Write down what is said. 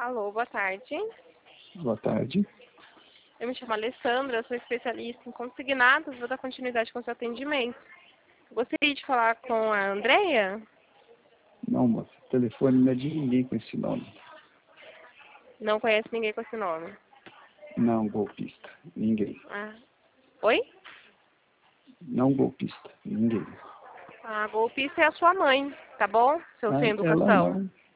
Alô, boa tarde. Boa tarde. Eu me chamo Alessandra, sou especialista em consignados, vou dar continuidade com o seu atendimento. Gostaria de falar com a Andreia? Não, moça, o telefone não é de ninguém com esse nome. Não conhece ninguém com esse nome. Não golpista, ninguém. Ah. Oi? Não golpista, ninguém. A golpista é a sua mãe, tá bom? Seu sem Ela educação. não.